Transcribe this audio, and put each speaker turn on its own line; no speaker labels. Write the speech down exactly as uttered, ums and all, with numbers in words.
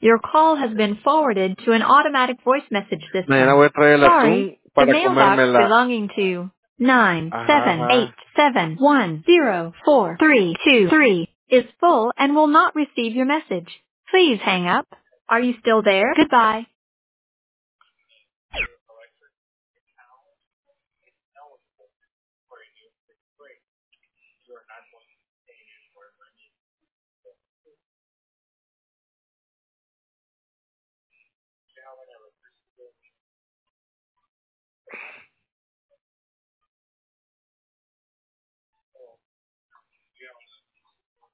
Your call has been forwarded to an automatic voice message
Mañana
system.
voy a traer el
Sorry,
atún
the
para
mailbox
comérmela.
belonging to nine
Ajá,
seven eight
ajá.
seven one zero four three two three is full and will not receive your message. Please hang up. Are you still there? Goodbye.